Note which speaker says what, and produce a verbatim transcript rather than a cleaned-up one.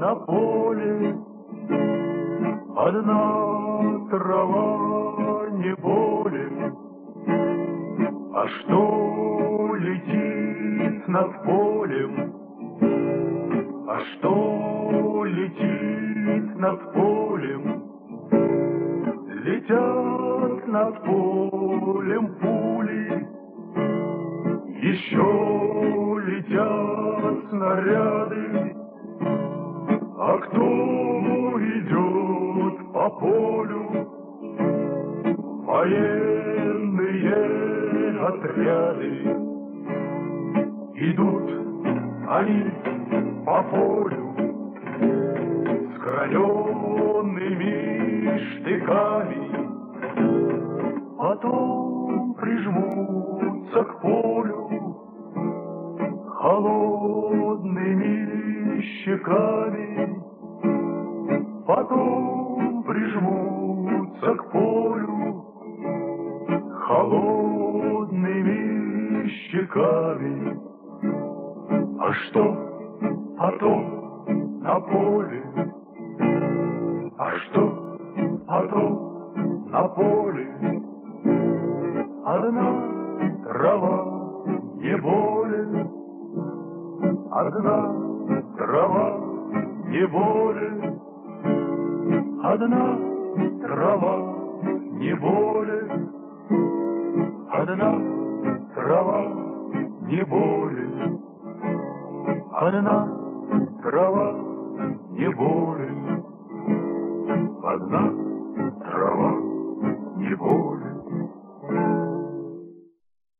Speaker 1: на поле, одна трава, не более. А что летит над полем? А что летит над полем? Летят над полем пули, еще летят снаряды. А кто идет по полю? Военные отряды. Идут они по полю с граненными штыками, потом прижмутся к полю холодными щеками, потом прижмутся к полю холодными щеками. А что потом на поле? А что потом на поле? Одна трава, не более. Одна трава, не более. Одна трава, не более. Одна трава, не более. Одна трава, не более. Одна трава, не более.